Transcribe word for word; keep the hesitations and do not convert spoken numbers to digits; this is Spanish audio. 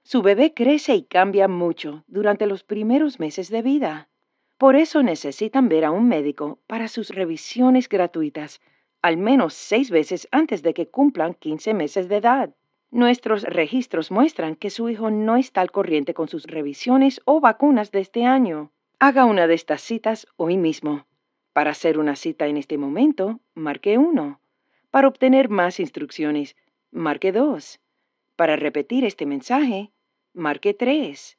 Su bebé crece y cambia mucho durante los primeros meses de vida. Por eso necesitan ver a un médico para sus revisiones gratuitas, al menos seis veces antes de que cumplan quince meses de edad. Nuestros registros muestran que su hijo no está al corriente con sus revisiones o vacunas de este año. Haga una de estas citas hoy mismo. Para hacer una cita en este momento, marque uno. Para obtener más instrucciones, marque dos. Para repetir este mensaje, marque tres.